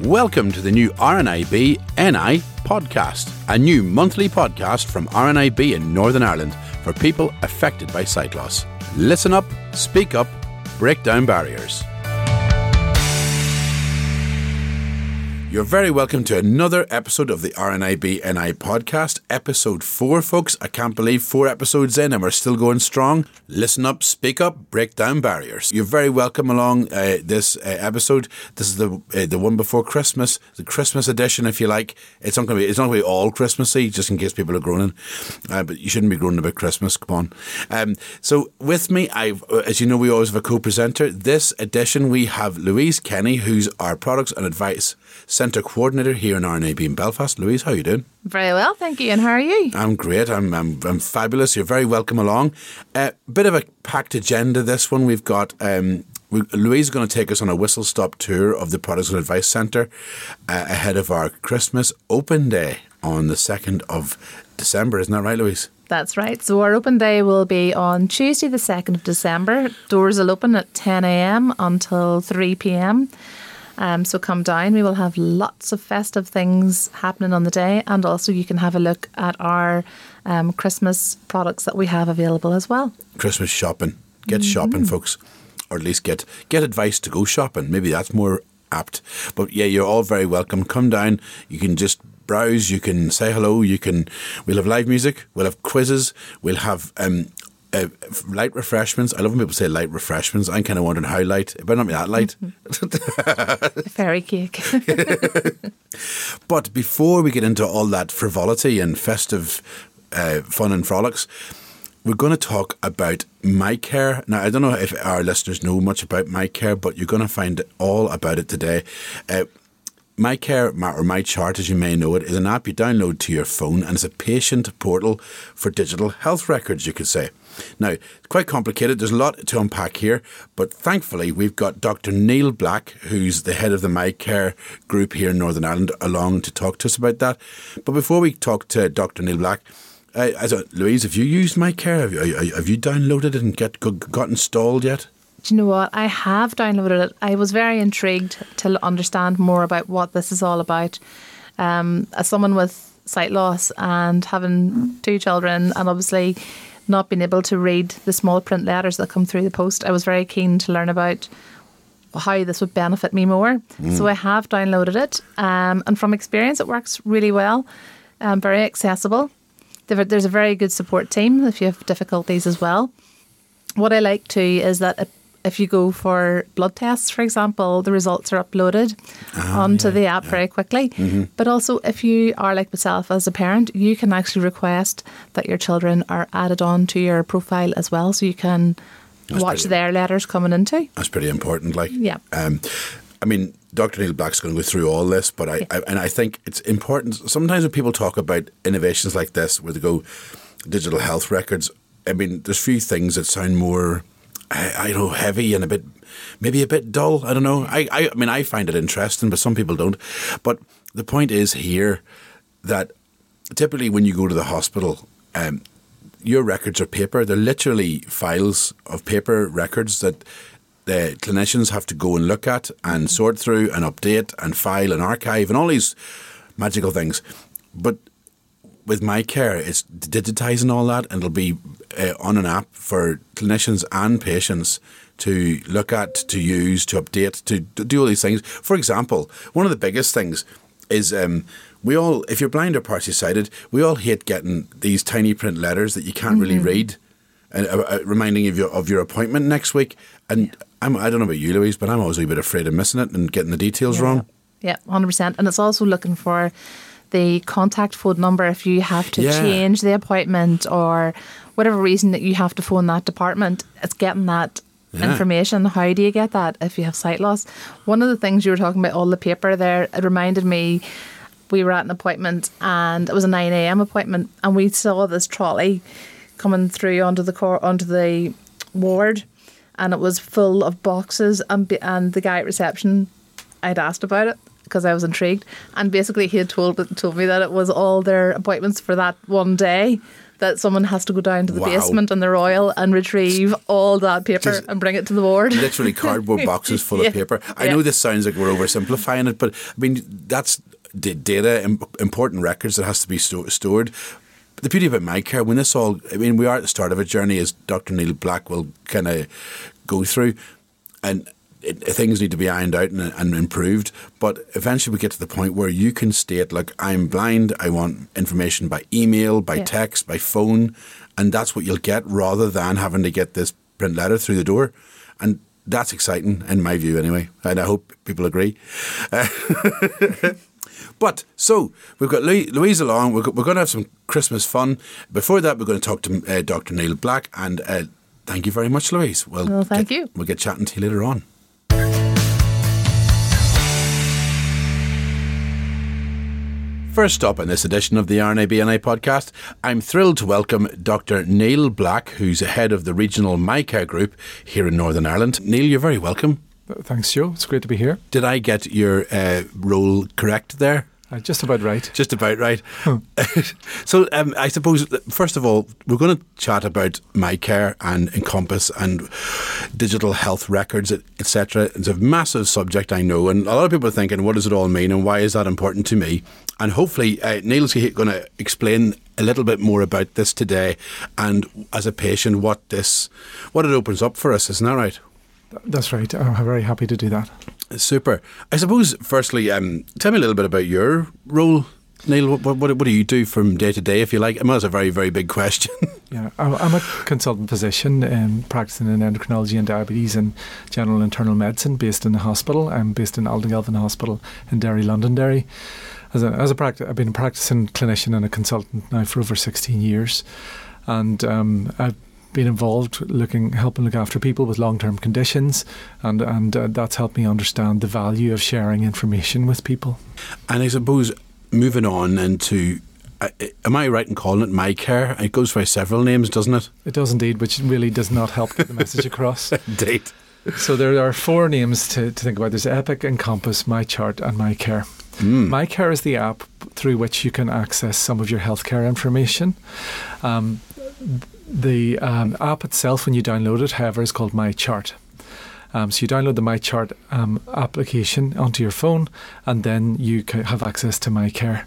Welcome to the new RNIB NI podcast, a new monthly podcast from RNIB in Northern Ireland for people affected by sight loss. Listen up, speak up, break down barriers. You're very welcome to another episode of the RNIB NI podcast, episode 4, folks. I can't believe 4 episodes in and we're still going strong. Listen up, speak up, break down barriers. You're very welcome along this episode. This is the one before Christmas, the Christmas edition, if you like. It's not going to be all Christmassy, just in case people are groaning. But you shouldn't be groaning about Christmas. Come on. So with me, as you know, we always have a co-presenter. This edition, we have Louise Kenny, who's our Products and Advice Centre Coordinator here in RNIB in Belfast. Louise, how are you doing? Very well, thank you. And how are you? I'm great. I'm fabulous. You're very welcome along. Bit of a packed agenda, this one. We've got Louise is going to take us on a whistle-stop tour of the Products and Advice Centre ahead of our Christmas Open Day on the 2nd of December. Isn't that right, Louise? That's right. So our open day will be on Tuesday the 2nd of December. Doors will open at 10 a.m. until 3 p.m. So come down. We will have lots of festive things happening on the day, and also you can have a look at our Christmas products that we have available as well. Christmas shopping. Get shopping, folks. Or at least get advice to go shopping. Maybe that's more apt. But yeah, you're all very welcome. Come down. You can just browse. You can say hello. We'll have live music. We'll have quizzes. We'll have light refreshments. I love when people say light refreshments. I'm kind of wondering how light. It better not be that light. Fairy cake. But before we get into all that frivolity and festive fun and frolics, we're going to talk about MyCare. Now, I don't know if our listeners know much about MyCare, but you're going to find all about it today. MyCare, or MyChart, as you may know it, is an app you download to your phone, and it's a patient portal for digital health records, you could say. Now, it's quite complicated. There's a lot to unpack here, but thankfully we've got Dr. Neil Black, who's the head of the MyCare group here in Northern Ireland, along to talk to us about that. But before we talk to Dr. Neil Black, Louise, have you used MyCare? Have you downloaded it and got installed yet? Do you know what? I have downloaded it. I was very intrigued to understand more about what this is all about. As someone with sight loss and having 2 children, and obviously not being able to read the small print letters that come through the post, I was very keen to learn about how this would benefit me more. So I have downloaded it, and from experience it works really well, very accessible. There's a very good support team if you have difficulties as well. What I like too is that if you go for blood tests, for example, the results are uploaded onto the app very quickly. Mm-hmm. But also, if you are like myself as a parent, you can actually request that your children are added on to your profile as well, so you can watch their letters coming into. That's pretty important. Yeah. I mean, Dr. Neil Black's going to go through all this, but I think it's important. Sometimes when people talk about innovations like this, where they go digital health records, I mean, there's few things that sound more, I don't know, heavy and maybe a bit dull. I don't know. I mean, I find it interesting, but some people don't. But the point is here that typically when you go to the hospital, your records are paper. They're literally files of paper records that the clinicians have to go and look at and sort through and update and file and archive and all these magical things. But with MyCare, it's digitising all that, and it'll be on an app for clinicians and patients to look at, to use, to update, to do all these things. For example, one of the biggest things is we all, if you're blind or partially sighted, we all hate getting these tiny print letters that you can't really read, reminding you of your appointment next week. And I don't know about you, Louise, but I'm always a bit afraid of missing it and getting the details wrong. Yeah, 100%. And it's also looking for the contact phone number if you have to change the appointment or whatever reason that you have to phone that department. It's getting that information. How do you get that if you have sight loss? One of the things you were talking about, all the paper there, it reminded me, we were at an appointment and it was a 9 a.m. appointment, and we saw this trolley coming through onto the ward, and it was full of boxes, and the guy at reception, I'd asked about it, because I was intrigued. And basically he had told me that it was all their appointments for that one day, that someone has to go down to the basement in the Royal and retrieve all that paper and bring it to the board. Literally cardboard boxes full of paper. I know this sounds like we're oversimplifying it, but I mean, that's data, important records that has to be stored. The beauty about MyCare, when this all, I mean, we are at the start of a journey, as Dr. Neil Black will kind of go through, and things need to be ironed out and improved, but eventually we get to the point where you can state, like, I'm blind, I want information by email, by text, by phone, and that's what you'll get, rather than having to get this print letter through the door. And that's exciting, in my view anyway, and I hope people agree. But, so, we've got Louise along, we're going to have some Christmas fun. Before that, we're going to talk to Dr. Neil Black, and thank you very much, Louise. Well, thank you. We'll get chatting to you later on. First up in this edition of the RNABNI podcast, I'm thrilled to welcome Dr. Neil Black, who's head of the regional MyCare group here in Northern Ireland. Neil, you're very welcome. Thanks, Joe. It's great to be here. Did I get your role correct there? Just about right. Just about right. So I suppose, first of all, we're going to chat about MyCare and Encompass and digital health records, etc. It's a massive subject, I know, and a lot of people are thinking, what does it all mean and why is that important to me? And hopefully Neil's going to explain a little bit more about this today, and as a patient, what it opens up for us. Isn't that right? That's right. I'm very happy to do that. Super. I suppose, firstly, tell me a little bit about your role, Neil. What do you do from day to day, if you like? I mean, that's a very, very big question. Yeah, I'm a consultant physician practicing in endocrinology and diabetes and general internal medicine based in the hospital. I'm based in Aldengelvin Hospital in Derry, Londonderry. I've been a practicing clinician and a consultant now for over 16 years. And I've been involved helping look after people with long-term conditions, and that's helped me understand the value of sharing information with people. And I suppose moving on into, am I right in calling it MyCare? It goes by several names, doesn't it? It does indeed, which really does not help get the message across. Indeed. So there are 4 names to think about. There's Epic, Encompass, MyChart and MyCare. MyCare is the app through which you can access some of your healthcare information. The app itself, when you download it, however, is called MyChart. So you download the MyChart application onto your phone, and then you can have access to MyCare.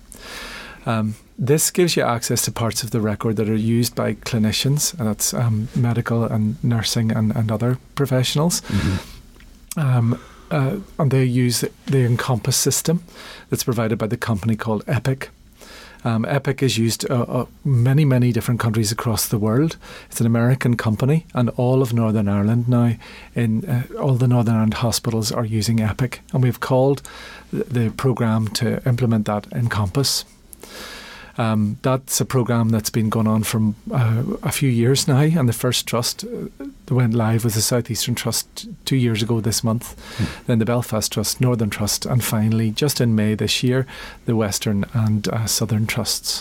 This gives you access to parts of the record that are used by clinicians, and that's medical and nursing and other professionals. Mm-hmm. And they use the Encompass system that's provided by the company called Epic. Epic is used many, many different countries across the world. It's an American company, and all of Northern Ireland now, all the Northern Ireland hospitals are using Epic. And we've called the programme to implement that Encompass. That's a programme that's been going on for a few years now, and the first trust went live with the South Eastern Trust 2 years ago this month, then the Belfast Trust, Northern Trust, and finally, just in May this year, the Western and Southern Trusts.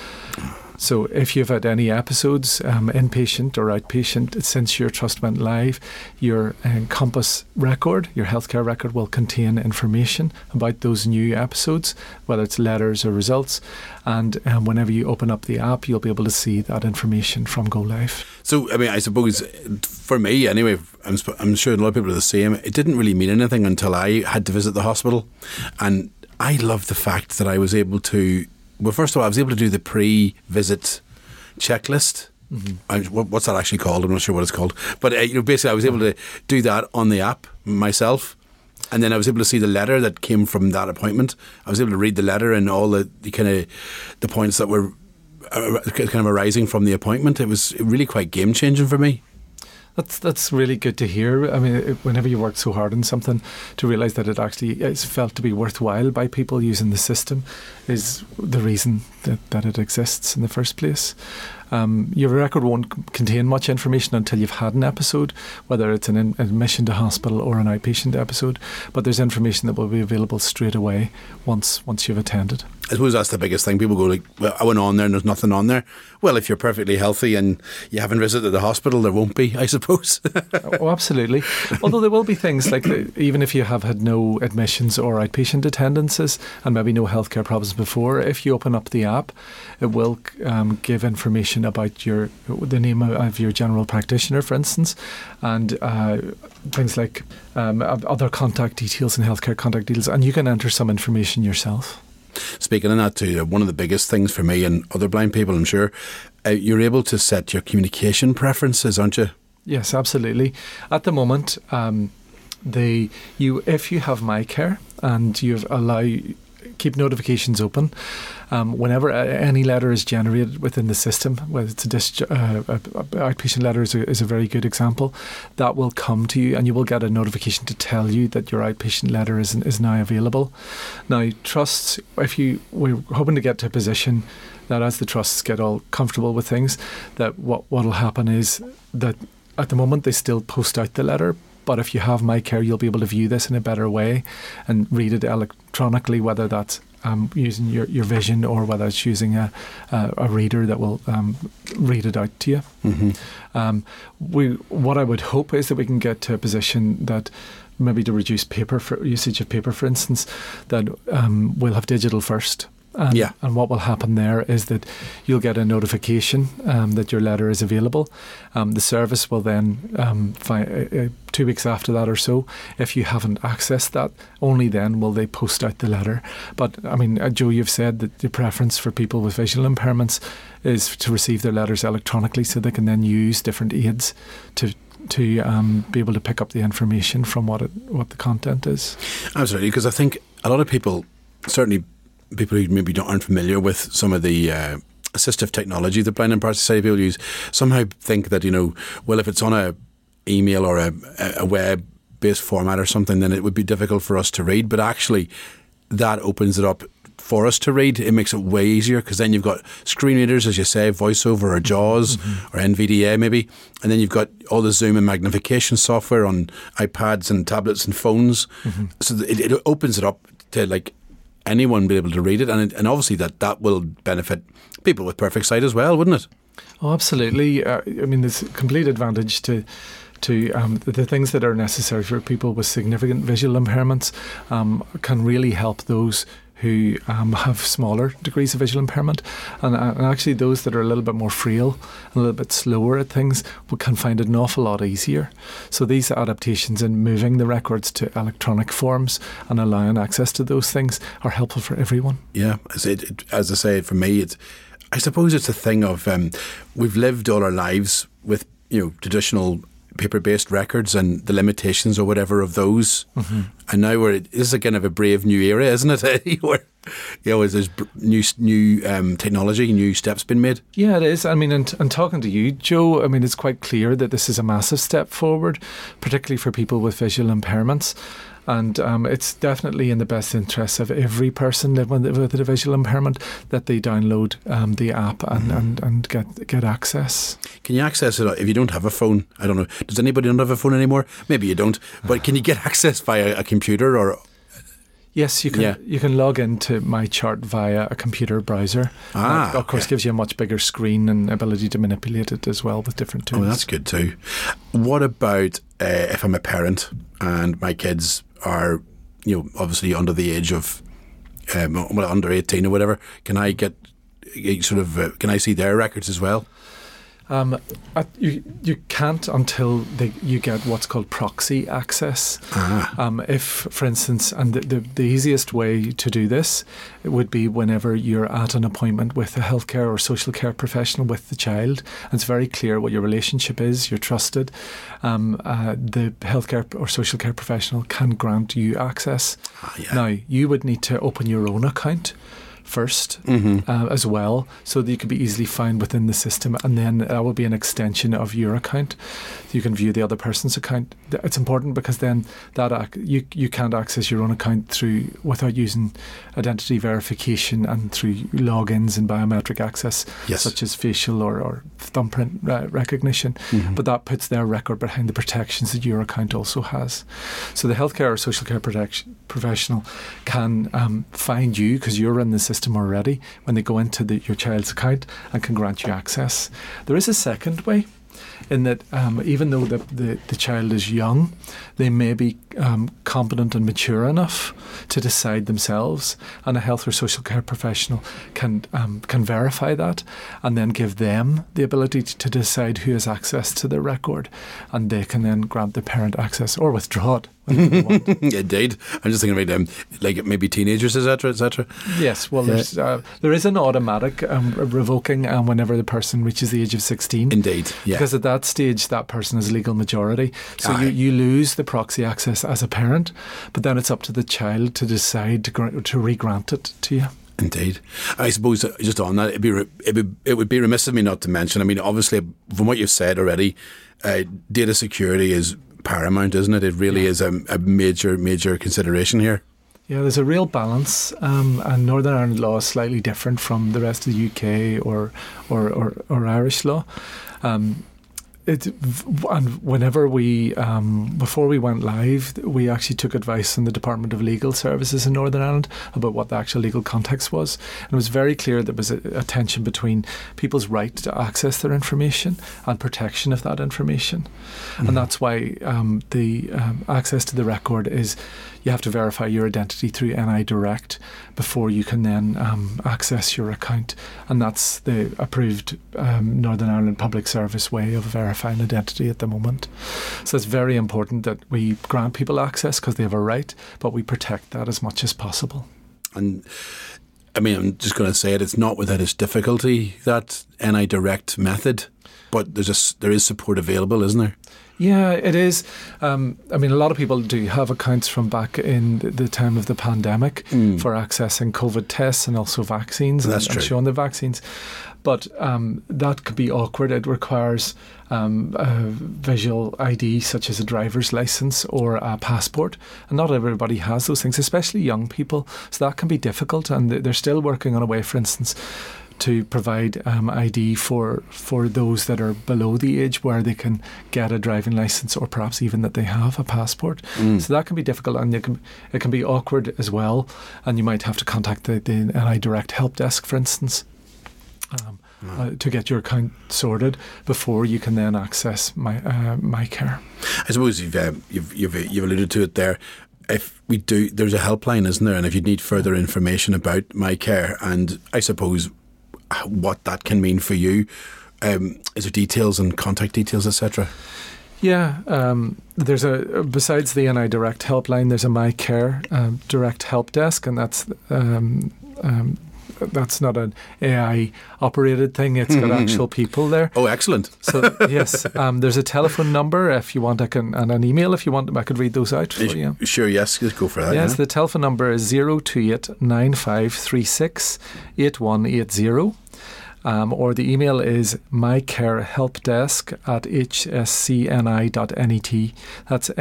So if you've had any episodes, inpatient or outpatient, since your trust went live, your Encompass record, your healthcare record, will contain information about those new episodes, whether it's letters or results. And whenever you open up the app, you'll be able to see that information from Go Live. So, I mean, I suppose for me, anyway, I'm sure a lot of people are the same. It didn't really mean anything until I had to visit the hospital. And I love the fact that I was able to, well, first of all, I was able to do the pre-visit checklist. Mm-hmm. What's that actually called? I'm not sure what it's called. But basically, I was able to do that on the app myself. And then I was able to see the letter that came from that appointment. I was able to read the letter and all the kind of the points that were kind of arising from the appointment. It was really quite game-changing for me. That's really good to hear. I mean, whenever you work so hard on something, to realise that it actually is felt to be worthwhile by people using the system is the reason that it exists in the first place. Your record won't contain much information until you've had an episode, whether it's an admission to hospital or an outpatient episode. But there's information that will be available straight away once you've attended. I suppose that's the biggest thing. People go like, well, I went on there and there's nothing on there. Well, if you're perfectly healthy and you haven't visited the hospital, there won't be, I suppose. Oh, absolutely. Although there will be things like, even if you have had no admissions or outpatient attendances and maybe no healthcare problems before, if you open up the app, it will give information about the name of your general practitioner, for instance, and things like other contact details and healthcare contact details, and you can enter some information yourself. Speaking of that too, one of the biggest things for me and other blind people, I'm sure, you're able to set your communication preferences, aren't you? Yes, absolutely. At the moment, if you have MyCare and keep notifications open, whenever any letter is generated within the system, whether it's outpatient letter is a very good example, that will come to you and you will get a notification to tell you that your outpatient letter is now available. Now, trusts, we're hoping to get to a position that as the trusts get all comfortable with things, that what will happen is that at the moment they still post out the letter, but if you have MyCare, you'll be able to view this in a better way and read it electronically, whether that's using your vision or whether it's using a reader that will read it out to you. Mm-hmm. What I would hope is that we can get to a position that maybe to reduce usage of paper, for instance, that we'll have digital first. And what will happen there is that you'll get a notification that your letter is available. The service will then, 2 weeks after that or so, if you haven't accessed that, only then will they post out the letter. But, I mean, Joe, you've said that the preference for people with visual impairments is to receive their letters electronically so they can then use different aids to be able to pick up the information from what the content is. Absolutely, because I think a lot of people, certainly people who maybe aren't familiar with some of the assistive technology the Blind and Partially Sighted people use, somehow think that, well, if it's on a email or a web-based format or something, then it would be difficult for us to read. But actually, that opens it up for us to read. It makes it way easier because then you've got screen readers, as you say, VoiceOver or JAWS or NVDA maybe, and then you've got all the zoom and magnification software on iPads and tablets and phones. Mm-hmm. So it opens it up to anyone be able to read it, and obviously that will benefit people with perfect sight as well, wouldn't it? Oh, absolutely. I mean, there's complete advantage to the things that are necessary for people with significant visual impairments can really help those who have smaller degrees of visual impairment, and actually those that are a little bit more frail and a little bit slower at things can find it an awful lot easier. So these adaptations in moving the records to electronic forms and allowing access to those things are helpful for everyone. Yeah, as I say, for me, I suppose it's a thing of we've lived all our lives with traditional paper-based records and the limitations or whatever of those, and now this is a kind of a brave new era, isn't it? Where there's new technology, new steps being made. Yeah, it is. I mean, and talking to you, Joe, I mean, it's quite clear that this is a massive step forward, particularly for people with visual impairments. And it's definitely in the best interest of every person living with a visual impairment that they download the app and get access. Can you access it if you don't have a phone? I don't know. Does anybody not have a phone anymore? Maybe you don't. But can you get access via a computer or? Yes, you can. Yeah. You can log into MyChart via a computer browser. That, of course, gives you a much bigger screen and ability to manipulate it as well with different tools. Oh, that's good too. What about if I'm a parent and my kids are, obviously under the age of, under 18 or whatever? Can I get can I see their records as well? You can't until you get what's called proxy access. If, for instance, and the easiest way to do this would be whenever you're at an appointment with a healthcare or social care professional with the child, and it's very clear what your relationship is, you're trusted, the healthcare or social care professional can grant you access. Yeah. Now, you would need to open your own account first as well, so that you can be easily found within the system, and then that will be an extension of your account. You can view the other person's account. It's important because then that you can't access your own account without using identity verification and through logins and biometric access, such as facial or thumbprint recognition. But that puts their record behind the protections that your account also has. So the healthcare or social care professional can find you because you're in the system already when they go into your child's account and can grant you access. There is a second way, in that even though the child is young, they may be competent and mature enough to decide themselves, and a health or social care professional can verify that and then give them the ability to decide who has access to the record, and they can then grant the parent access or withdraw it. Indeed. I'm just thinking about them, like maybe teenagers, etc., etc. Yes, well, there is an automatic revoking whenever the person reaches the age of 16. Indeed, yeah. Because at that stage, that person is legal majority. So you lose the proxy access as a parent, but then it's up to the child to decide to re-grant it to you. Indeed. I suppose just on that, it would be remiss of me not to mention, I mean, obviously, from what you've said already, data security is paramount, isn't it? It really is a major consideration here. Yeah, there's a real balance, and Northern Ireland law is slightly different from the rest of the UK or Irish law. And whenever before we went live, we actually took advice from the Department of Legal Services in Northern Ireland about what the actual legal context was. And it was very clear there was a tension between people's right to access their information and protection of that information. And that's why the access to the record is you have to verify your identity through NI Direct before you can then access your account. And that's the approved Northern Ireland Public Service way of verifying identity at the moment. So it's very important that we grant people access because they have a right, but we protect that as much as possible. And I mean, I'm just going to say it's not without its difficulty, that NI Direct method, but there is support available, isn't there? Yeah, it is. I mean, a lot of people do have accounts from back in the time of the pandemic for accessing COVID tests and also vaccines and showing the vaccines. But that could be awkward. It requires a visual ID, such as a driver's license or a passport. And not everybody has those things, especially young people. So that can be difficult. And they're still working on a way, for instance, to provide ID for those that are below the age where they can get a driving licence, or perhaps even that they have a passport. So that can be difficult, and it can be awkward as well, and you might have to contact the NI Direct help desk, for instance, to get your account sorted before you can then access my care. I suppose you've alluded to it there. If we do, there's a helpline, isn't there? And if you need further information about MyCare, and I suppose what that can mean for you, is there details and contact details, etc.? Yeah, there's besides the NI Direct helpline, there's a MyCare Direct help desk, and that's not an AI operated thing. It's got actual people there. Oh, excellent. So yes, there's a telephone number if you want, and an email if you want. I could read those out for you. Sure, yes, just go for that. Yes, the telephone number is 028 9536 8180. Or the email is mycarehelpdesk@hscni.net. That's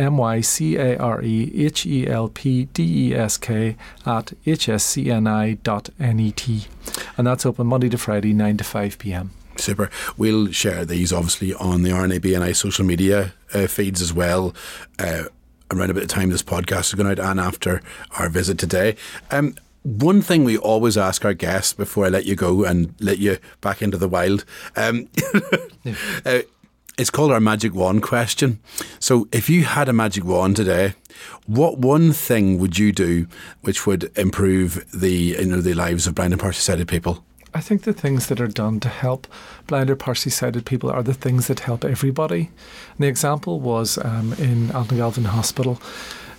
mycarehelpdesk@hscni.net. And that's open Monday to Friday, 9 to 5 p.m. Super. We'll share these obviously on the RNABNI social media feeds as well, around about the time this podcast is going out and after our visit today. One thing we always ask our guests before I let you go and let you back into the wild, it's called our Magic Wand question. So if you had a magic wand today, what one thing would you do which would improve the lives of blind and partially sighted people? I think the things that are done to help blind or partially sighted people are the things that help everybody. And the example was in Altnagalvin Hospital.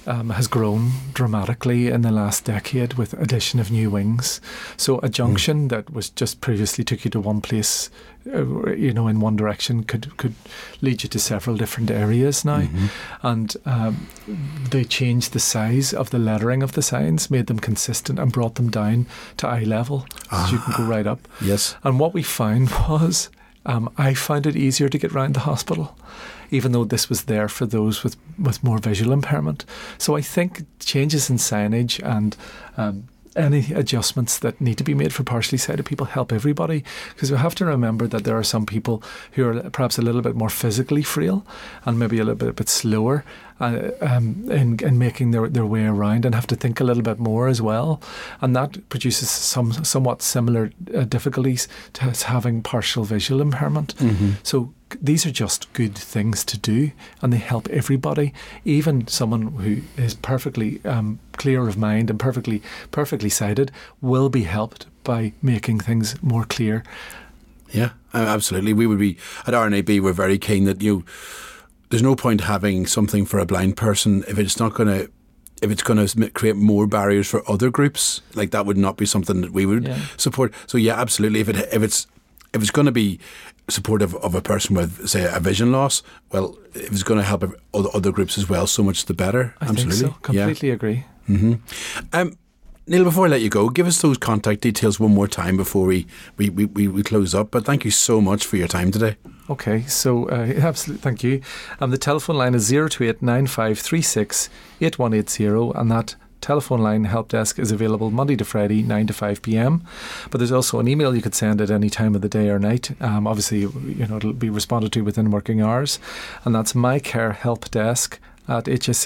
has grown dramatically in the last decade with addition of new wings. So a junction that was just previously took you to one place, in one direction, could lead you to several different areas now. And they changed the size of the lettering of the signs, made them consistent, and brought them down to eye level, so you can go right up. Yes. And what we found was, I found it easier to get round the hospital, even though this was there for those with more visual impairment. So I think changes in signage and any adjustments that need to be made for partially sighted people help everybody, because we have to remember that there are some people who are perhaps a little bit more physically frail and maybe a little bit slower in making their way around, and have to think a little bit more as well, and that produces somewhat similar difficulties to having partial visual impairment. So these are just good things to do, and they help everybody. Even someone who is perfectly clear of mind and perfectly sighted will be helped by making things more clear. Yeah, absolutely. We would be at RNAB. We're very keen that there's no point having something for a blind person if it's going to create more barriers for other groups. Like, that would not be something that we would support. So yeah, absolutely. If it's going to be supportive of a person with, say, a vision loss, well, if it's going to help other groups as well, so much the better. I absolutely. think so. Completely agree. Neil, before I let you go, give us those contact details one more time before we close up. But thank you so much for your time today. Okay, so absolutely, thank you. The telephone line is 028 9536 8180, and that telephone line help desk is available Monday to Friday 9 to 5 p.m. But there's also an email you could send at any time of the day or night. Obviously, it'll be responded to within working hours, and that's mycarehelpdesk at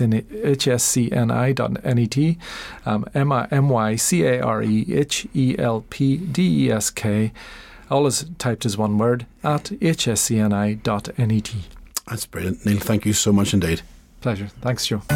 hscni.net, mycarehelpdesk, all is typed as one word, at hscni.net. That's brilliant. Neil, thank you so much indeed. Pleasure. Thanks, Joe.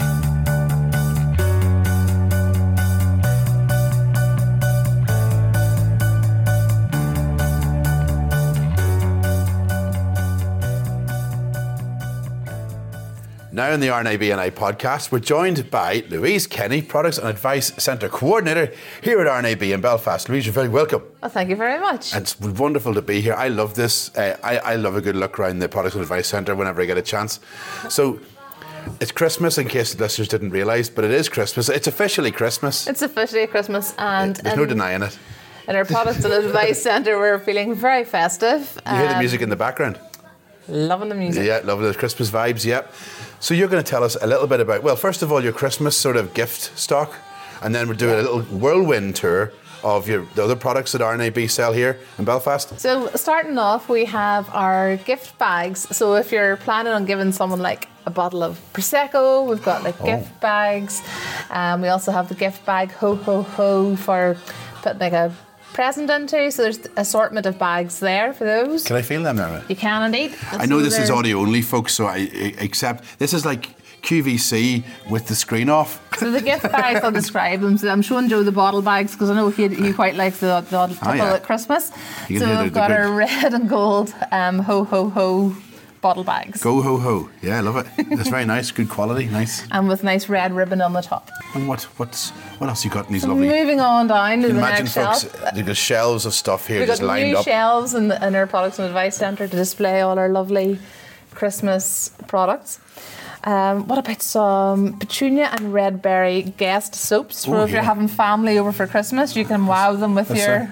Now in the RNAB&I podcast, we're joined by Louise Kenny, Products and Advice Centre Coordinator here at RNAB in Belfast. Louise, you're very welcome. Well, thank you very much. And it's wonderful to be here. I love this. I love a good look around the Products and Advice Centre whenever I get a chance. So it's Christmas, in case the listeners didn't realise, but it is Christmas. It's officially Christmas. It's officially Christmas, and there's no denying it. In our Products and Advice Centre, we're feeling very festive. You hear the music in the background? Loving the music. Yeah, loving the Christmas vibes, yep. So you're going to tell us a little bit about, well, first of all, your Christmas sort of gift stock, and then we're doing a little whirlwind tour of the other products that RNAB sell here in Belfast. So starting off, we have our gift bags. So if you're planning on giving someone like a bottle of Prosecco, we've got like gift bags. We also have the gift bag ho ho ho for putting like a present into, so there's assortment of bags there for those. Can I feel them there? You can indeed. I know this is audio only, folks, so I accept. This is like QVC with the screen off. So the gift bags, I'll describe them. So I'm showing Joe the bottle bags because I know he quite likes the tipple at Christmas. So we've got our red and gold ho ho ho bottle bags. Go ho ho. Yeah, I love it. It's very nice, good quality, nice. And with nice red ribbon on the top. And what else you got in these lovely... Moving on down to the imagine, next folks, shelf. There's shelves of stuff here just lined up. We've got new shelves in our Products and Advice Centre to display all our lovely Christmas products. What about some petunia and red berry guest soaps? So if you're having family over for Christmas, you can wow them with your...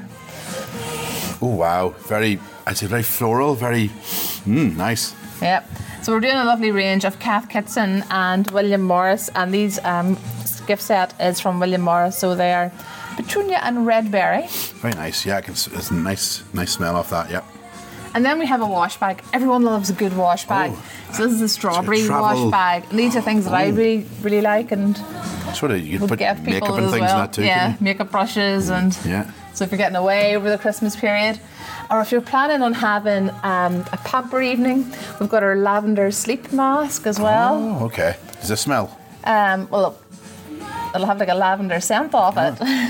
Oh, wow. I'd say very floral, very nice. Yep. So we're doing a lovely range of Cath Kidston and William Morris, and these gift set is from William Morris, so they are petunia and red berry. Very nice, yeah. It's a nice smell off that, yeah. And then we have a wash bag. Everyone loves a good wash bag. So this is a strawberry wash bag. And these are things that I really, really like, and sort of you can put makeup and things in that too. Yeah, makeup brushes and so if you're getting away over the Christmas period, or if you're planning on having a pamper evening, we've got our lavender sleep mask as well. Oh, okay. Does it smell? Well, it'll have like a lavender scent off it.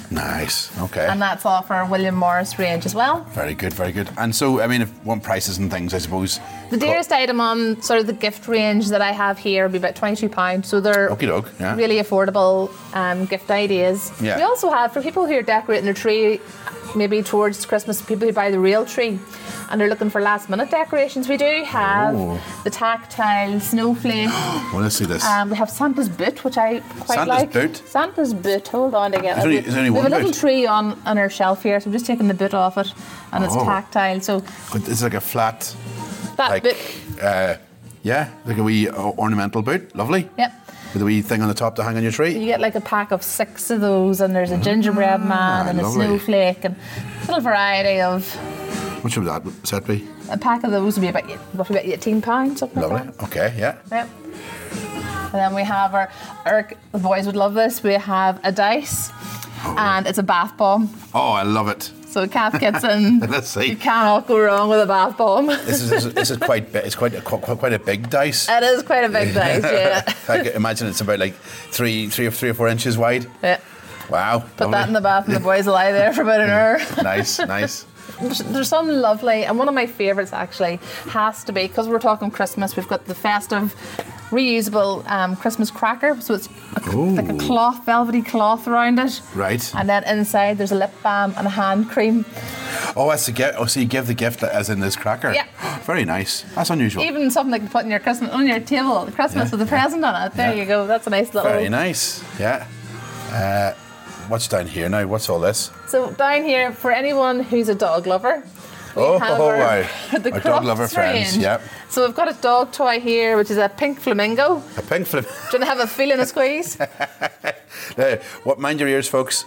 Nice. Okay. And that's all for our William Morris range as well. Very good, very good. And so, I mean, if one prices and things, I suppose. The dearest item on sort of the gift range that I have here would be about £22. So they're yeah. really affordable gift ideas. Yeah. We also have, for people who are decorating their tree, maybe towards Christmas, people who buy the real tree and they're looking for last minute decorations, we do have the tactile snowflake. I want to see this. We have Santa's boot, which I quite Santa's like. boot? Hold on to get it. There's only we one have a little boot? tree on our shelf here, so I'm just taking the boot off it, and it's tactile. So It's like a flat, that boot. like a wee ornamental boot. Lovely. Yep. With a wee thing on the top to hang on your tree. You get like a pack of 6 of those, and there's a gingerbread man and lovely. a snowflake, and a little variety of. What should that set be? A pack of those would be about roughly about £18, something Lovely. like that. Okay, yeah. Yep. And then we have our the boys would love this. We have a dice, and it's a bath bomb. Oh, I love it. So the cat gets in. Let's see. You cannot go wrong with a bath bomb. This is quite big. It's quite a big dice. It is quite a big dice, yeah. I can imagine it's about like three or 4 inches wide. Yeah. Wow. Put that in the bath and the boys will lie there for about an hour. Nice. There's some lovely, and one of my favourites actually has to be, because we're talking Christmas, we've got the festive reusable Christmas cracker. So it's like a cloth, velvety cloth around it. Right. And then inside there's a lip balm and a hand cream. Oh, that's the gift. Oh, so you give the gift as in this cracker? Yeah. Very nice. That's unusual. Even something like to put in your Christmas on your table at Christmas with a present on it. There you go. That's a nice little. Very nice. Yeah. What's down here now? What's all this? So down here, for anyone who's a dog lover, we have wow. the Our dog lover Crufts friends, range. yep. So we've got a dog toy here, which is a pink flamingo. A pink flip. Do you want to have a feel and a squeeze? Mind your ears, folks.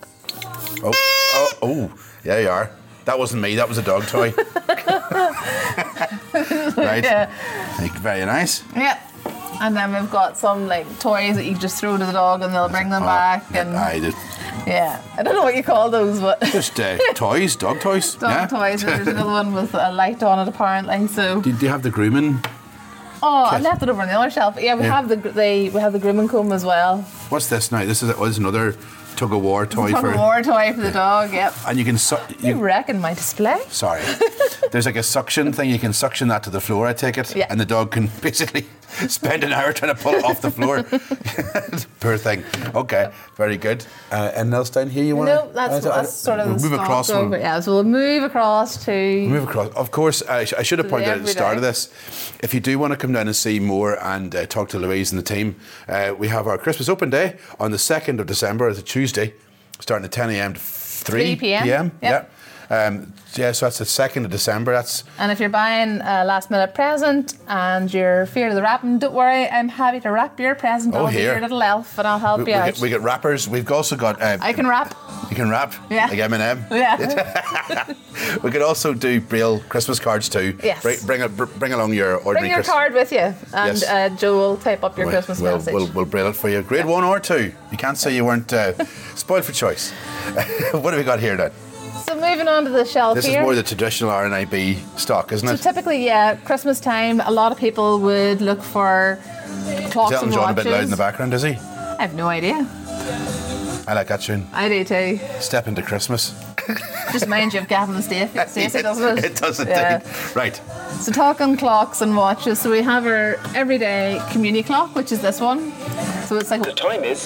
Oh, there you are. That wasn't me, that was a dog toy. Right. Yeah. Very nice. Yeah. And then we've got some like toys that you just throw to the dog and they'll bring them back. And yeah, I don't know what you call those, but just toys, dog toys. Dog toys. There's another one with a light on it apparently. So. Do you have the grooming? Oh, I left it over on the other shelf. Yeah, we have the grooming comb as well. What's this now? This is another tug of war toy Tug of war toy for the dog. Yep. And you can you reckon my display? Sorry. There's like a suction thing. You can suction that to the floor, I take it. Yeah. And the dog can basically spend an hour trying to pull it off the floor. Poor thing. Okay, very good. And else down here you want? No, that's sort of we'll the move across. Yeah, so we'll move across to. Move across. Of course, I should have pointed out at the start of this. If you do want to come down and see more and talk to Louise and the team, we have our Christmas open day on the 2nd of December. It's a Tuesday, starting at 10 a.m. to 3 p.m. Yep. Yeah, so that's the 2nd of December. And if you're buying a last minute present and you're fear of the wrapping, don't worry, I'm happy to wrap your present. I'll be your little elf and I'll help you out. We get wrappers. We've also got. I can wrap. You can wrap? Yeah. Like M&M? Yeah. We could also do Braille Christmas cards too. Yes. Bring along your ordinary. Bring your card with you, and yes. Joe will type up your Christmas message. We'll Braille it for you. Grade 1 or 2. You can't say you weren't spoiled for choice. What have we got here then? So moving on to the shelf this here. This is more the traditional RNIB stock, isn't it? So typically, yeah, Christmas time, a lot of people would look for clocks and watches. John a bit loud in the background, is he? I have no idea. I like that tune. I do too. Step into Christmas. Just mind you of Gavin and Stacey, doesn't it? It does indeed. Yeah. Right. So talking clocks and watches, so we have our everyday community clock, which is this one. So it's like... The time is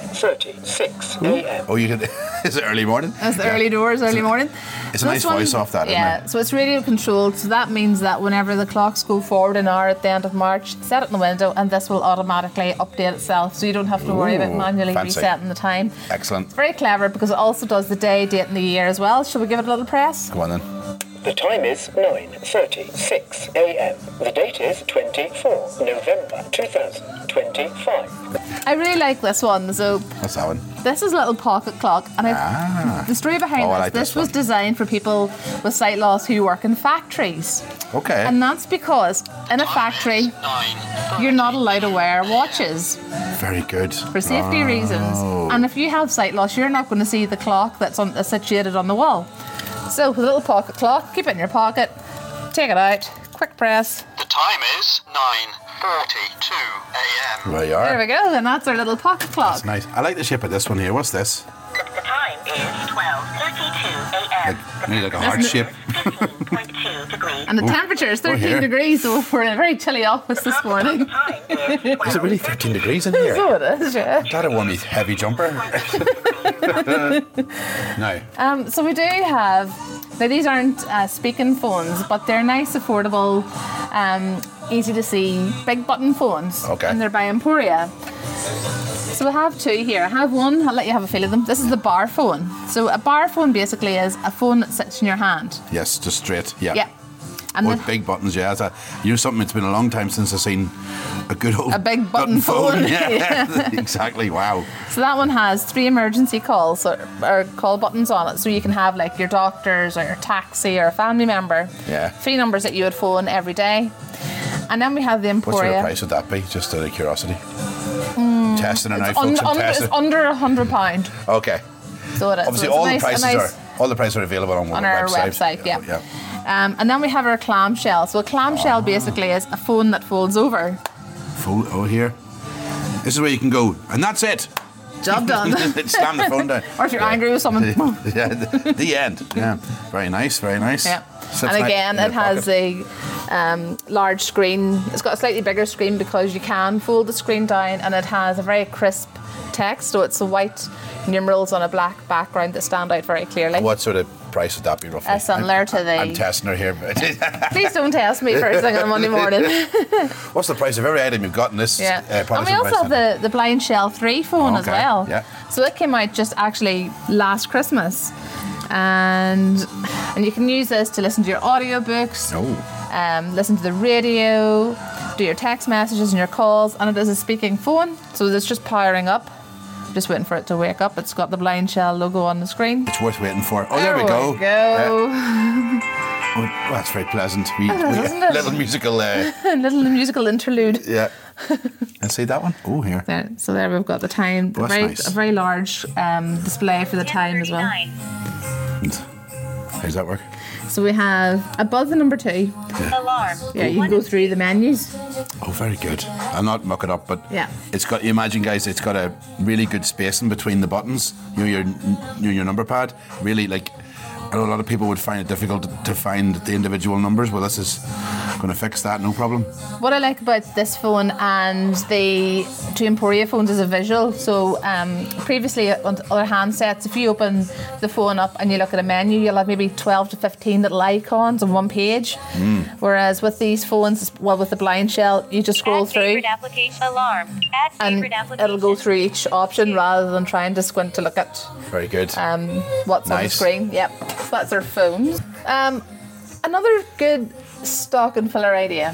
9:36 a.m. Oh, you can... Is it early morning? It's the early doors, early morning. It's a nice voice off that, isn't it? Yeah, so it's radio controlled, so that means that whenever the clocks go forward an hour at the end of March, set it in the window and this will automatically update itself, so you don't have to worry about manually resetting the time. Excellent. It's very clever because it also does the day, date and the year as well. Shall we give it a little press? Go on then. The time is 9:36 a.m. The date is 24 November 2025. I really like this one. So what's that one? This is a little pocket clock, and the story behind this was designed for people with sight loss who work in factories. Okay. And that's because in a factory, you're not allowed to wear watches. Very good. For safety reasons. And if you have sight loss, you're not going to see the clock that's situated on the wall. So with a little pocket clock, keep it in your pocket, take it out, quick press. The time is 9:42 a.m. There you are. There we go, and that's our little pocket clock. That's nice. I like the shape of this one here. What's this? The time is 12:32 a.m. Nearly like a heart shape. 15.2 degrees. And the temperature is 13 here. degrees, so we're in a very chilly office this morning. Time is Is it really 13 degrees in here? So it is, yeah. That'd worn me heavy jumper. No. So we do have, now these aren't speaking phones, but they're nice, affordable, easy to see, big button phones. Okay. And they're by Emporia. So we have two here. I have one, I'll let you have a feel of them. This is the bar phone. So a bar phone basically is a phone that sits in your hand. Yes, just straight. Yeah. Yeah. And Oh, the- big buttons, yeah. Something, it's been a long time since I've seen a good old A big button phone. Yeah, exactly. Wow. So that one has 3 emergency calls or call buttons on it. So you can have like your doctors or your taxi or a family member. Yeah. 3 numbers that you would phone every day. And then we have the What sort of Emporia. price would that be? Just out of curiosity. Testing it now, It's, folks. I'm testing. it's under £100. Okay. So it is. Obviously, So it's all a the nice- prices a nice- all the prices are available on our website, yeah. And then we have our clamshell. So a clamshell basically is a phone that folds over. Oh, here. This is where you can go, and that's it. Job done. Slam the phone down. Or if you're angry with someone. Yeah, the end. Yeah, very nice, very nice. Yeah. Sits And right again, in it your has pocket. a large screen. It's got a slightly bigger screen because you can fold the screen down, and it has a very crisp text. So it's the white numerals on a black background that stand out very clearly. What sort of price would that be roughly? Similar to the. I'm testing her here. But Please don't test me first thing on a Monday morning. what's the price of every item you've got in this? Yeah. And Policy we also price have then? the Blind Shell 3 phone as Okay, well. yeah. So it came out just actually last Christmas. And you can use this to listen to your audiobooks, listen to the radio, do your text messages and your calls, and it is a speaking phone. So it's just powering up. Just waiting for it to wake up. It's got the Blind Shell logo on the screen. It's worth waiting for. Oh, there we go. Oh, that's very pleasant. Isn't it? Little musical. A little musical interlude. Yeah. And see that one? Oh, here. There, so there we've got the time. Oh, that's nice. A very large display for the time as well. How does that work? So we have above the number 2. Alarm. Yeah, you can go through the menus. Oh, very good. I'll not muck it up, but Yeah. it's got. You imagine, guys, it's got a really good spacing between the buttons. Your number pad. Really, like, I know a lot of people would find it difficult to find the individual numbers. Well, this is going to fix that, no problem. What I like about this phone and the 2 Emporia phones is a visual. So previously on other handsets, if you open the phone up and you look at a menu, you'll have maybe 12 to 15 little icons on one page. Whereas with these phones, well, with the Blind Shell, you just scroll Add through favorite application. Alarm. Add and favorite application. it'll go through each option rather than trying to squint to look at Very good. what's on the Nice. screen. Yep, so that's our phones. Another good stock and filler idea.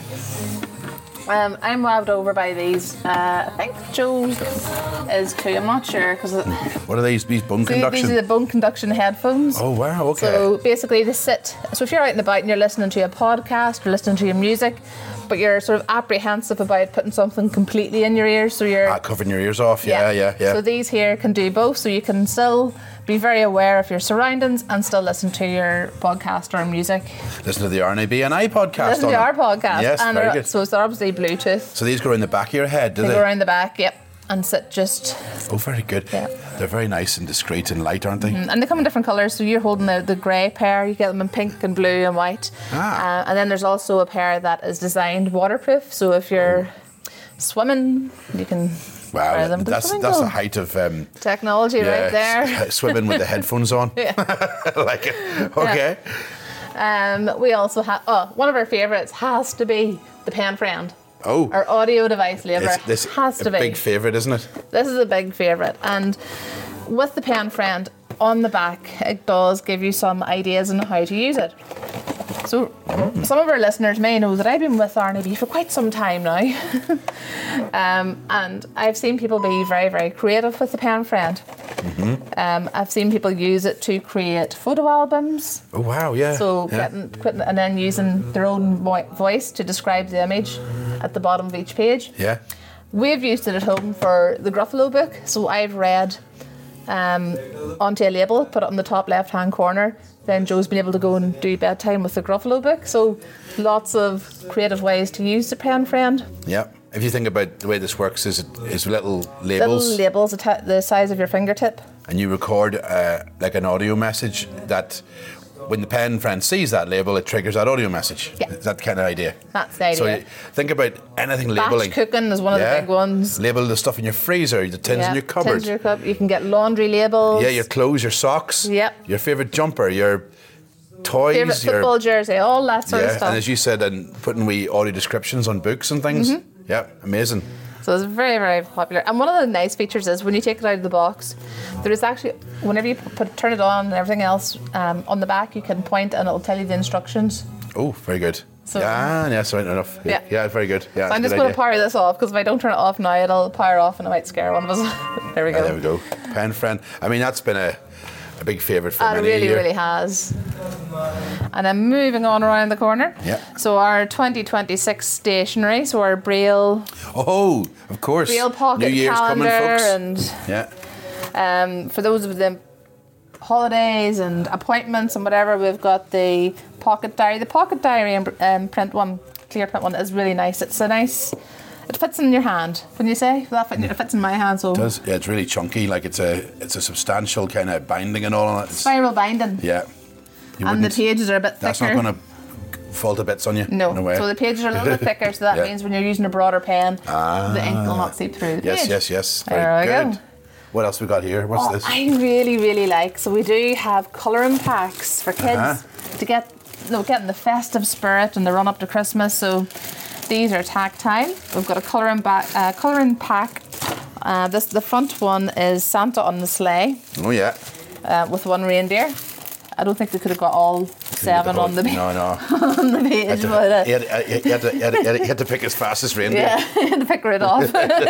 I'm wowed over by these. I think Joe's is too. I'm not sure because What are these? These bone conduction? these are the bone conduction headphones. Oh, wow, okay. So basically, they sit. So if you're out and about and you're listening to a podcast or listening to your music, but you're sort of apprehensive about putting something completely in your ears, so you're Covering your ears off. Yeah. So these here can do both. So you can still be very aware of your surroundings and still listen to your podcast or music. Listen to the RNAB and I podcast. Listen to on our it. podcast. Yes, and very they're- good. So it's obviously Bluetooth. So these go around the back of your head, do They they? go around the back, yep, and sit just. Oh, very good. Yeah. They're very nice and discreet and light, aren't they? And they come in different colours. So you're holding the grey pair. You get them in pink and blue and white. And then there's also a pair that is designed waterproof. So if you're swimming, you can wear Wow, them to the that's swimming the pool. height of Technology right there. Swimming with the headphones on. Yeah. Like it. Okay. We also have one of our favourites has to be the Pen Friend. Oh, Our audio device labour this has to a be. big favourite, isn't it? This is a big favourite, and with the Pen Friend on the back, it does give you some ideas on how to use it. So some of our listeners may know that I've been with RNAB for quite some time now, and I've seen people be very, very creative with the Pen Friend. I've seen people use it to create photo albums. Oh wow, yeah. So yeah. putting and then using their own voice to describe the image at the bottom of each page. Yeah. We've used it at home for the Gruffalo book. So I've read onto a label, put it on the top left-hand corner. Then Joe's been able to go and do bedtime with the Gruffalo book. So lots of creative ways to use the Pen Friend. Yeah. if you think about the way this works, is little labels, Little labels the size of your fingertip. and you record like an audio message that when the pen friend sees that label, it triggers that audio message. Yeah. Is that kind of idea? That's the idea. So think about anything labeling. Batch cooking is one of the big ones. Label the stuff in your freezer, the tins in your cupboard. Tins in your cupboard. You can get laundry labels. Yeah, your clothes, your socks. Yep. Your favourite jumper, your toys, Favourite your football jersey, all that sort of stuff. and as you said, and putting wee audio descriptions on books and things. Mm-hmm. Yeah, amazing. So it's very, very popular. And one of the nice features is when you take it out of the box, there is actually, whenever you turn it on and everything else, on the back you can point and it'll tell you the instructions. Oh, very good. So- yes, right enough. Yeah, very good. Yeah, So I'm that's just a good going to idea. power this off because if I don't turn it off now, it'll power off and it might scare one of us. There we go. There we go. Pen friend. I mean, that's been a big favourite for It many a really, year. really has. And then moving on around the corner. Yeah. So our 2026 stationery, so our Braille Oh, of course. Braille pocket New Year's calendar coming, folks. Yeah. for those of the holidays and appointments and whatever, we've got the pocket diary. The pocket diary and print one, clear print one, is really nice. It's a nice. It fits in your hand. When you say it fits in my hand, so It does. Yeah, it's really chunky. Like it's a substantial kind of binding and all on it. spiral binding. Yeah. You And the wouldn't- pages are a bit thicker. That's not going to fall to bits on you. No, in a way. so the pages are a little bit thicker, so that Yeah. means when you're using a broader pen, the ink will not seep through the page. Yes. There Very we good. go. What else we got here? What's this? I really, really like. So we do have colouring packs for kids to get in the festive spirit and the run up to Christmas. So these are tactile. We've got a colouring pack. The front one is Santa on the sleigh Oh yeah. with one reindeer. I don't think they could have got all 7 on the No. on the page, but He had to pick his fastest reindeer. yeah, to pick right off.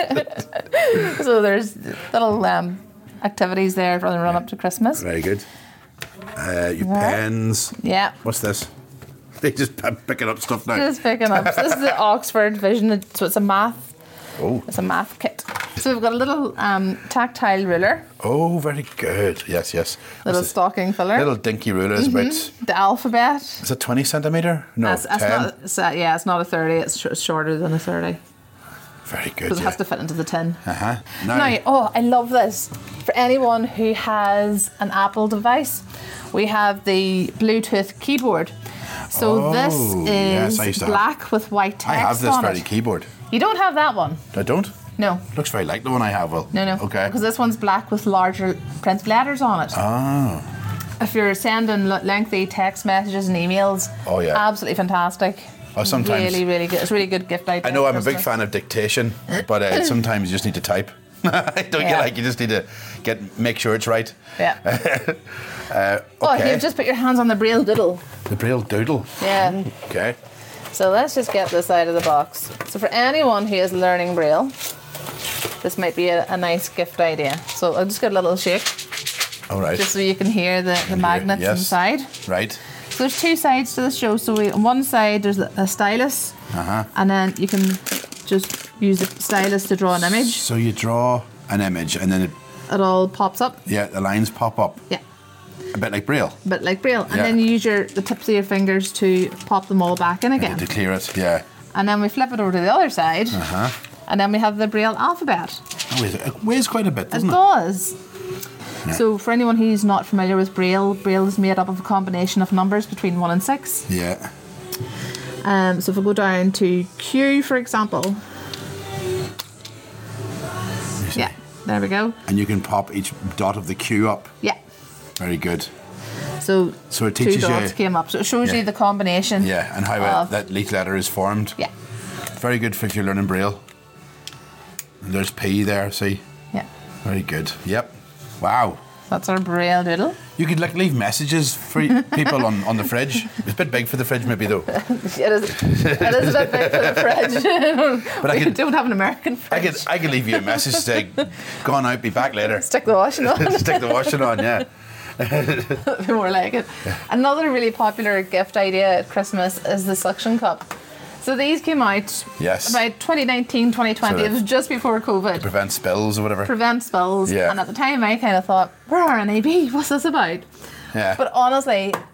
So there's little activities there for the run up to Christmas. Very good. Your pens. Yeah. What's this? They just picking up stuff now. Just picking up. So this is the Oxford Vision. So it's a math. Oh. It's a math kit. So we've got a little tactile ruler, Oh, very good. Yes. little What's this? stocking filler, Little dinky ruler is about. the alphabet. Is it 20 centimetre? No, That's 10. not. It's not a 30. It's shorter than a 30 Very good. because it Yeah. has to fit into the tin. Uh-huh. Now, I love this. For anyone who has an Apple device, we have the Bluetooth keyboard. So this yes, I used is to have- black with white text I have this on very it. keyboard. You don't have that one? I don't? No. Looks very like the one I have. Well, No. Okay. Because this one's black with larger print letters on it. Ah. If you're sending lengthy text messages and emails, Oh, yeah. absolutely fantastic. Oh, sometimes- Really, really good. It's a really good gift idea. I know I'm a for big fan of dictation, but sometimes you just need to type. Don't you Yeah. like? You just need to make sure it's right. Yeah. Oh, Okay. you've just put your hands on the Braille Doodle. The Braille Doodle. Yeah. Okay. So let's just get this out of the box. So for anyone who is learning Braille, this might be a nice gift idea. So I'll just get a little shake, All right. just so you can hear the magnets yes. inside. Right. So there's 2 sides to the show. So on one side there's a stylus, and then you can just use the stylus to draw an image. So you draw an image, and then It all pops up. the lines pop up, Yeah, a bit like Braille. a bit like Braille. And Yeah. then you use the tips of your fingers to pop them all back in again. To clear it. Yeah. And then we flip it over to the other side, and then we have the Braille alphabet. Oh, it weighs quite a bit, It doesn't it? does. So for anyone who's not familiar with Braille, Braille is made up of a combination of numbers between 1 and 6. Yeah. So if we go down to Q, for example, You see? yeah, there we go. And you can pop each dot of the Q up. Yeah. Very good. So, So it 2 teaches dots you. came up. So it shows Yeah. you the combination. Yeah, and how of- that leaf letter is formed. Yeah. Very good if you're learning Braille. And there's P there, see? Yeah. Very good. Yep. Wow. That's our Braille Doodle. You could leave messages for people on the fridge. It's a bit big for the fridge maybe though. It is a bit big for the fridge. But I We could- don't have an American fridge. I could leave you a message saying, gone out, be back later. Stick the washing on. Stick the washing on, yeah. More like it. Another really popular gift idea at Christmas is the suction cup. So these came out Yes. about 2019, 2020. So It was just before COVID. Prevent spills or whatever. Prevent spills. Yeah. And at the time I kind of thought, we're RNAB, what's this about? Yeah. But honestly,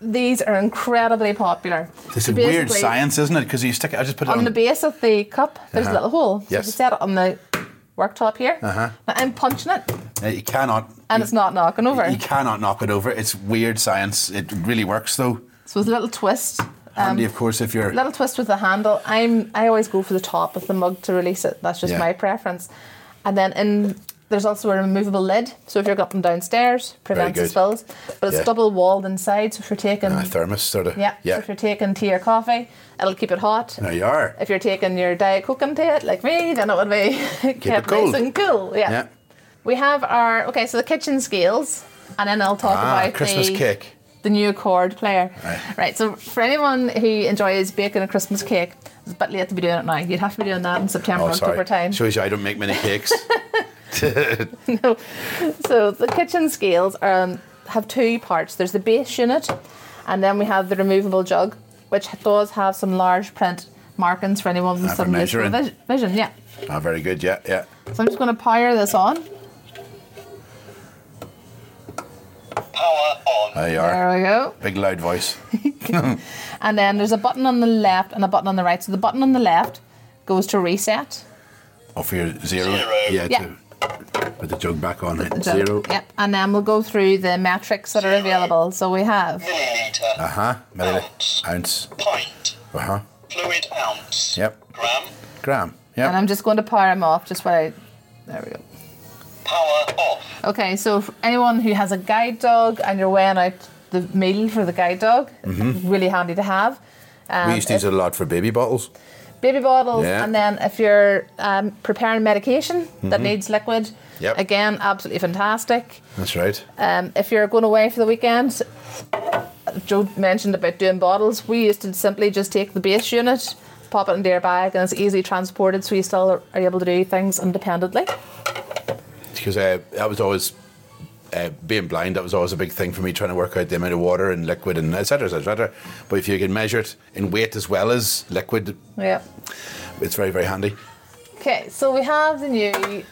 These are incredibly popular. This So is weird basically, science, isn't it? Because you stick it. I just put it on the base of the cup, there's a little hole. So Yes. if you set it on the worktop here, now I'm punching it, You cannot. and it's not knocking over. You cannot knock it over. It's weird science. It really works though. So with a little twist. Handy, of course, if you're. Little twist with the handle. I always go for the top of the mug to release it. That's just Yeah. my preference. And then there's also a removable lid. So if you're up and downstairs, prevents the good. spills. But it's Yeah. double walled inside. So if you're taking Thermos sort of. So if you're taking tea or coffee, it'll keep it hot. There you are. If you're taking your Diet Coke into it, like me, then it would be kept cold. nice and cool. Yeah. Yeah. We have so the kitchen scales, and then I'll talk about Christmas cake. the new Accord player. Right. So for anyone who enjoys baking a Christmas cake, it's a bit late to be doing it now. You'd have to be doing that in September, October time. Shows you I don't make many cakes. No. So the kitchen scales have two parts. There's the base unit, and then we have the removable jug, which does have some large print markings for anyone with For some useful measuring. vision. Yeah. Very good. Yeah, yeah. So I'm just going to power this on. Power on. There you are. There we go. Big loud voice. And then there's a button on the left and a button on the right. So the button on the left goes to reset. Oh, for your zero. Zero. Yeah. To put the jug back on it. So, Zero. Yep. And then we'll go through the metrics that are available. So we have Milliliter. Milliliter. Ounce. Pint. Fluid ounce. Yep. Gram. Gram. and Yep. I'm just going to power them off just while there we go. Power off. Okay, so for anyone who has a guide dog and you're weighing out the meal for the guide dog, really handy to have. We used to use it a lot for baby bottles. Baby bottles, Yeah. and then if you're preparing medication that needs liquid, Yep. again, absolutely fantastic. That's right. If you're going away for the weekend, Joe mentioned about doing bottles. We used to simply just take the base unit, pop it into your bag, and it's easily transported, so you still are able to do things independently. Because that was always being blind. That was always a big thing for me, trying to work out the amount of water and liquid and etc. etc. But if you can measure it in weight as well as liquid, Yeah. it's very, very handy. Okay, so we have the new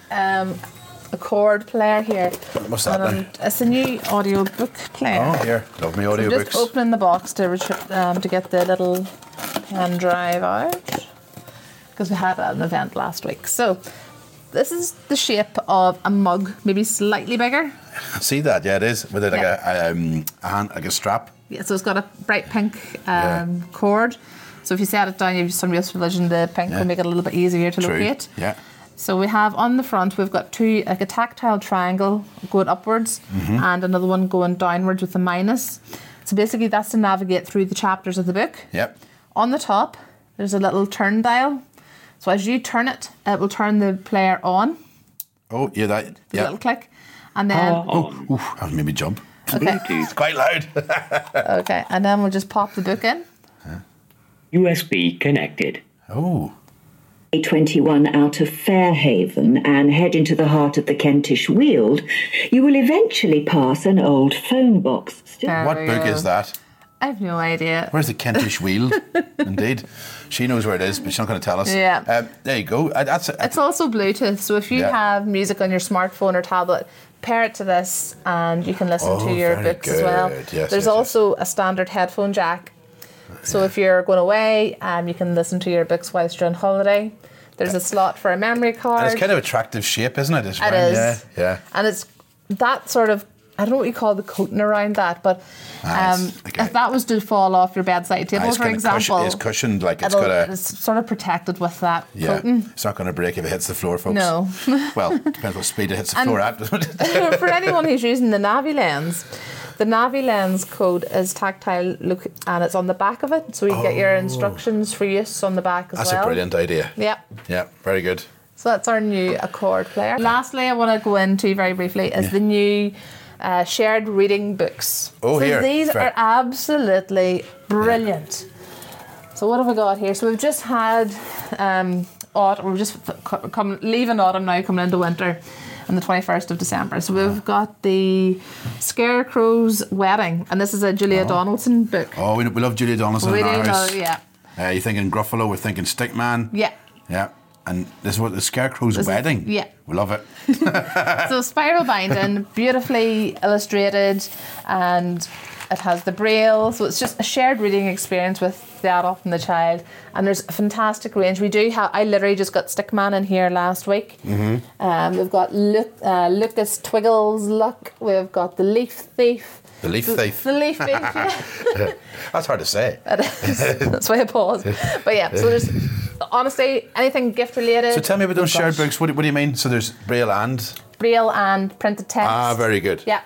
Accord player here. What's that now? It's a new audio book player. Oh, here, love me So I'm audiobooks. just opening the box to get the little pen drive out, because we had an event last week. So this is the shape of a mug, maybe slightly bigger. See that? Yeah, it is. With it like a hand, like a strap. Yeah, so it's got a bright pink cord. So if you set it down, you have some useful vision. The pink will make it a little bit easier to True. locate. Yeah. So we have on the front, we've got two, like a tactile triangle going upwards and another one going downwards with a minus. So basically that's to navigate through the chapters of the book. Yep. On the top, there's a little turn dial. So as you turn it, it will turn the player on. Oh, yeah, that. A Yeah. little click. And then, That made me jump. okay, It's quite loud. okay. And then we'll just pop the book in. USB connected. Oh. A21 out of Fairhaven and head into the heart of the Kentish Weald, you will eventually pass an old phone box. There What we book go. is that? I have no idea. Where's the Kentish Weald? Indeed. She knows where it is, but she's not going to tell us. Yeah. There you go. It's also Bluetooth, so if you Yeah. have music on your smartphone or tablet, pair it to this and you can listen to your very books as well. good. Yes, There's yes, also a standard headphone jack. So if you're going away, you can listen to your books whilst you're on holiday. There's a slot for a memory card. And it's kind of attractive shape, isn't it? It's It round, is. Yeah. And it's that sort of, I don't know what you call the coating around that, but It's like if that was to fall off your bedside table, It's for kinda example, it's cushioned, like it's got a. it's sort of protected with that Yeah. coating. It's not going to break if it hits the floor, folks. No. Well, depends what speed it hits the And- floor at. For anyone who's using the Navi lens, the Navi lens code is tactile look, and it's on the back of it, so you get your instructions for use on the back as That's well. a brilliant idea. Yep. Yeah, very good. So that's our new Accord player. Lastly, I want to go into very briefly is the new shared reading books. Oh, so here. these Fair. are absolutely brilliant. So what have we got here? So we've just had autumn. We're just leaving autumn now, coming into winter, on the 21st of December. So we've got the Scarecrow's Wedding, and this is a Julia Donaldson book. Oh, we love Julia Donaldson We in our do house. love- yeah. You're thinking Gruffalo, we're thinking Stickman. Yeah. Yeah. And this is what the Scarecrow's Wedding. yeah. We love it. So spiral binding, beautifully illustrated, and It has the Braille, so it's just a shared reading experience with the adult and the child. And there's a fantastic range. We do have. I literally just got Stickman in here last week. We've got Lucas Twiggles Luck. We've got the Leaf Thief. The Leaf Thief. The Leaf Thief. Yeah. That's hard to say. It is. That's why I paused. But yeah, so there's honestly anything gift related. So tell me about those shared books. What do you mean? So there's Braille and printed text. Ah, very good. Yeah.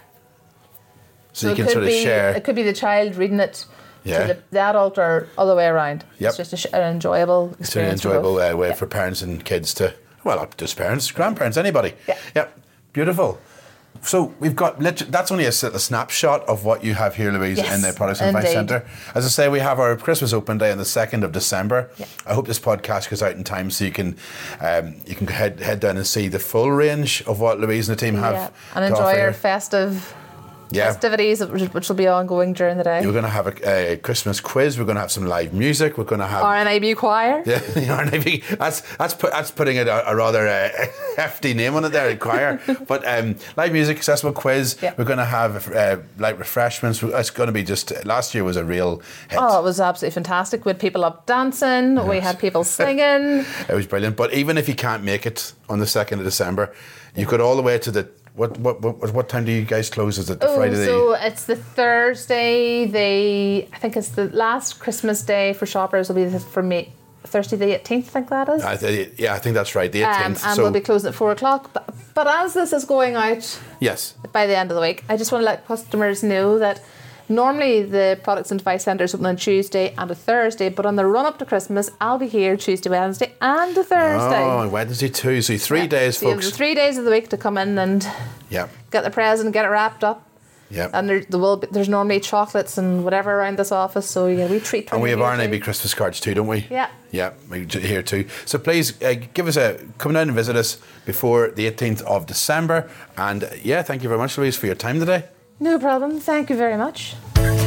So you can sort of share. It could be the child reading it Yeah. to the adult or other way around. Yep. It's just an enjoyable experience. It's an enjoyable way for parents and kids to, well, not just parents, grandparents, anybody. Yeah. Yep. Beautiful. So we've got, that's only a snapshot of what you have here, Louise, Yes, in the Products and Advice indeed. Centre. As I say, we have our Christmas open day on the 2nd of December. Yeah. I hope this podcast goes out in time so you can head down and see the full range of what Louise and the team have. Yeah. And to enjoy offer our here. festivities, which will be ongoing during the day. We're going to have a Christmas quiz. We're going to have some live music. We're going to have RNIB choir. Yeah, the RNIB. That's putting a rather hefty name on it there, choir. But live music, accessible quiz. Yeah. We're going to have light refreshments. It's going to be just. Last year was a real hit. Oh, it was absolutely fantastic. We had people up dancing. We had people singing. It was brilliant. But even if you can't make it on the 2nd of December, you could all the way to the. What time do you guys close? Is it the Friday? So it's the Thursday. I think it's the last Christmas day for shoppers. Will be for me Thursday the 18th. I think that is. I think that's right. The 18th. And we'll be closing at 4:00. But as this is going out, yes, by the end of the week, I just want to let customers know that. Normally the Products and Advice Centre is open on Tuesday and a Thursday, but on the run up to Christmas, I'll be here Tuesday, Wednesday and a Thursday. Oh, Wednesday too. So 3 days, so folks. you have 3 days of the week to come in and get the present, get it wrapped up. Yeah. And there's normally chocolates and whatever around this office, so yeah, we treat. And we have RNIB Christmas cards too, don't we? Yeah. Yeah, we do here too. So please come down and visit us before the 18th of December. And thank you very much, Louise, for your time today. No problem. Thank you very much.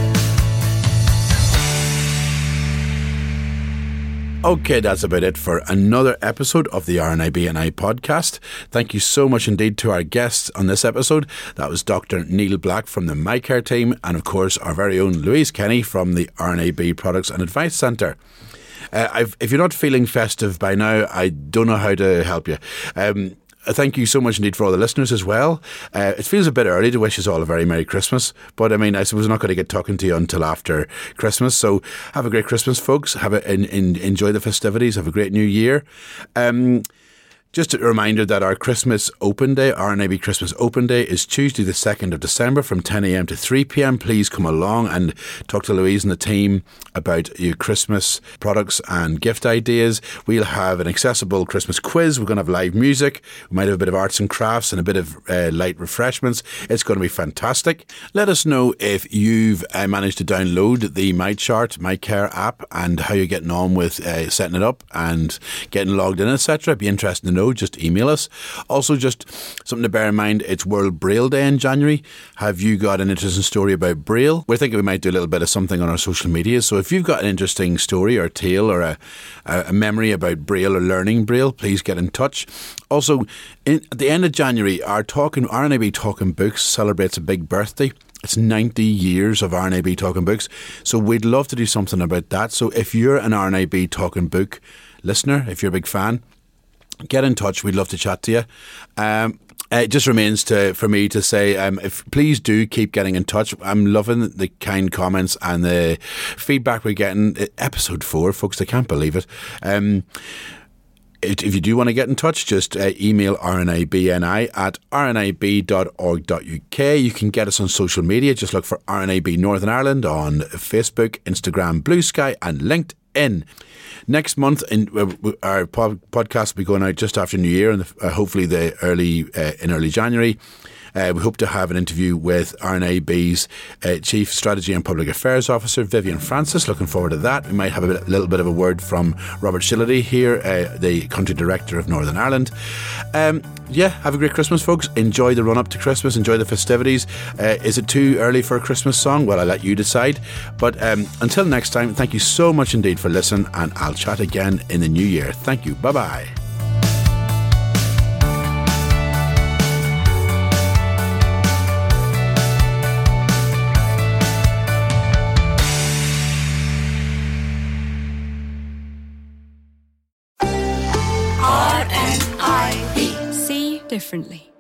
Okay, that's about it for another episode of the RNIB and I podcast. Thank you so much indeed to our guests on this episode. That was Dr. Neil Black from the MyCare team and, of course, our very own Louise Kenny from the RNIB Products and Advice Centre. If you're not feeling festive by now, I don't know how to help you. Thank you so much indeed for all the listeners as well. It feels a bit early to wish us all a very Merry Christmas, but I mean, I suppose I'm not going to get talking to you until after Christmas. So have a great Christmas, folks. Enjoy the festivities. Have a great New Year. Just a reminder that our Christmas Open Day, RNIB Christmas Open Day, is Tuesday the 2nd of December from 10 a.m. to 3 p.m. Please come along and talk to Louise and the team about your Christmas products and gift ideas. We'll have an accessible Christmas quiz. We're going to have live music. We might have a bit of arts and crafts and a bit of light refreshments. It's going to be fantastic. Let us know if you've managed to download the MyCare app and how you're getting on with setting it up and getting logged in, etc. It'd be interesting to know. Just email us. Also, just something to bear in mind, it's World Braille Day in January. Have you got an interesting story about Braille? We're thinking we might do a little bit of something on our social media. So if you've got an interesting story or tale or a memory about Braille or learning Braille, please get in touch. Also, at the end of January, our RNIB Talking Books celebrates a big birthday. It's 90 years of RNIB Talking Books. So we'd love to do something about that. So if you're an RNIB Talking Book listener, if you're a big fan, get in touch. We'd love to chat to you. It just remains for me to say, please do keep getting in touch. I'm loving the kind comments and the feedback we're getting. Episode 4, folks, I can't believe it. If you do want to get in touch, just email rnibni@rnib.org.uk. You can get us on social media. Just look for RNIB Northern Ireland on Facebook, Instagram, Blue Sky and LinkedIn. Next month, our podcast will be going out just after New Year, and hopefully in early January. We hope to have an interview with RNIB's Chief Strategy and Public Affairs Officer, Vivian Francis. Looking forward to that. We might have a little bit of a word from Robert Shillity here, the Country Director of Northern Ireland. Have a great Christmas, folks. Enjoy the run-up to Christmas. Enjoy the festivities. Is it too early for a Christmas song? Well, I'll let you decide. But until next time, thank you so much indeed for listening, and I'll chat again in the new year. Thank you. Bye-bye. differently.